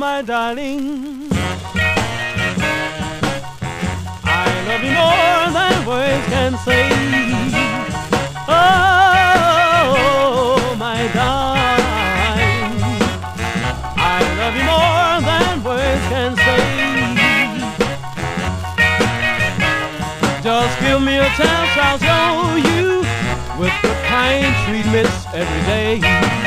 my darling, I love you more than words can say. Oh, my darling, I love you more than words can say. Just give me a chance, I'll show you with the kind treatments every day.